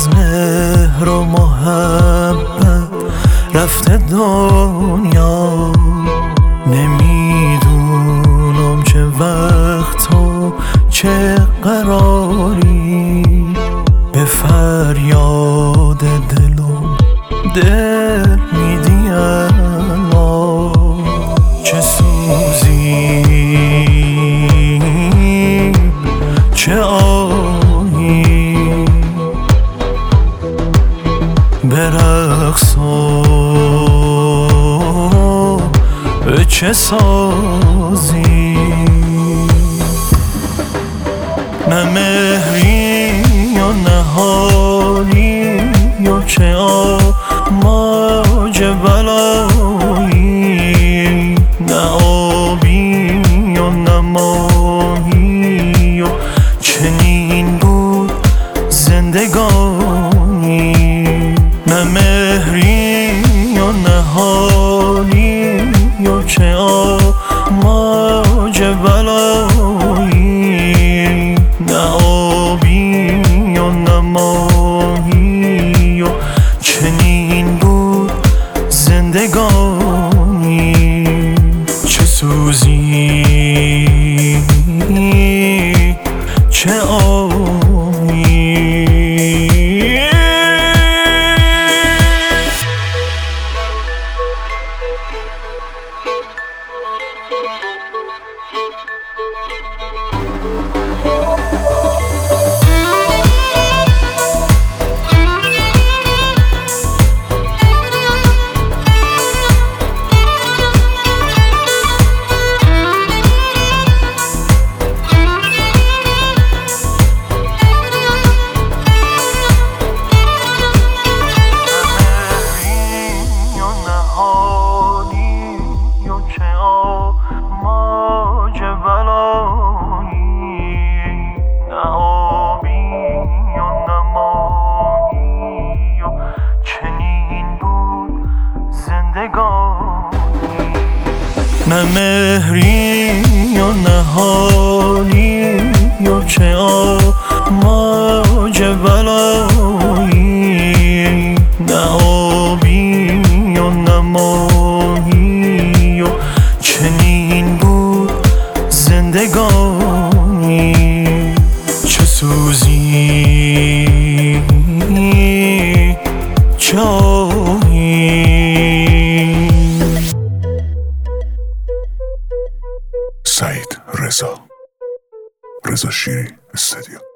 مهر و محبت رفته دنیا، نمیدونم چه وقت و چه قراری به فریاد دلم دل میدی اما چه سوزی چه آهی برقص و چه سازی، نه مهری و نه حالی و چه آماج بلایی، نه آبی و نه ماهی و چنین بود زندگانی، نه مهری و نه حالی و چه آماج بلایی، نه آبی و نه ماهی و چنین بود زندگانی، چه سوزی چه آهی. نه مهری و نه حالی و چه آماج بلایی، نه آبی و نه ماهی و چنین بود زندگانی، چه سوزی چه آهی. سعید رضا شیری استودیو.